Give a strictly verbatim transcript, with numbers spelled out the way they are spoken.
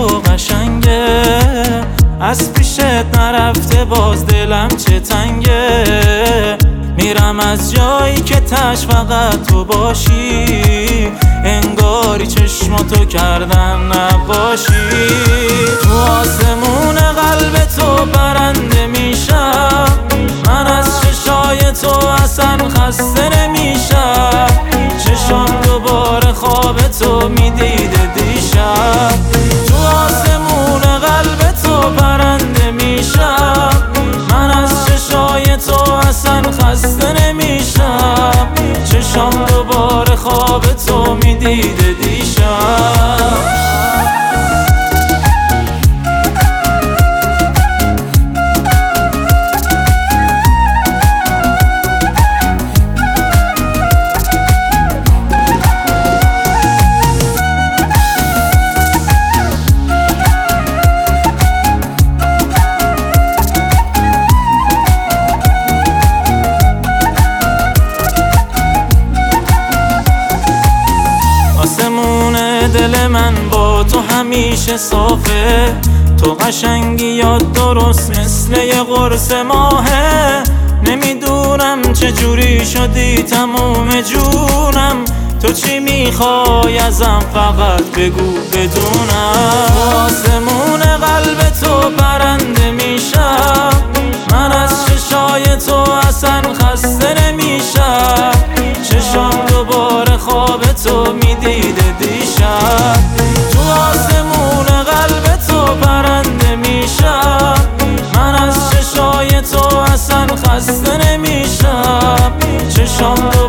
تو قشنگه، از پیشت نرفته باز دلم چه تنگه. میرم از جایی که تش فقط تو باشی، انگاری چشماتو کردن نباشی. تو آسمون قلب تو برنده میشم، من از چشای تو اصلا خسته نمیشم. چشام دوباره خواب تو میدیده دیشب. تو آسمون قلب تو برنده میشم، من از چشای تو اصلا خسته نمیشم. چشام دوباره خواب تو میدیده دیشب. آسمون دل من با تو همیشه صافه، تو قشنگی یا درست مثل یه قرص ماهه. نمیدونم چجوری شدی تموم جونم، تو چی میخوای ازم فقط بگو بدونم. تو آسمون قلب تو برنده میشم، من از چشای تو اصلا خسته نمیشم. چشام دوباره خواب تو میدیده دیشب. تو آسمون قلب تو برنده میشم، من از چشای تو اصلا خسته نمیشم. چشام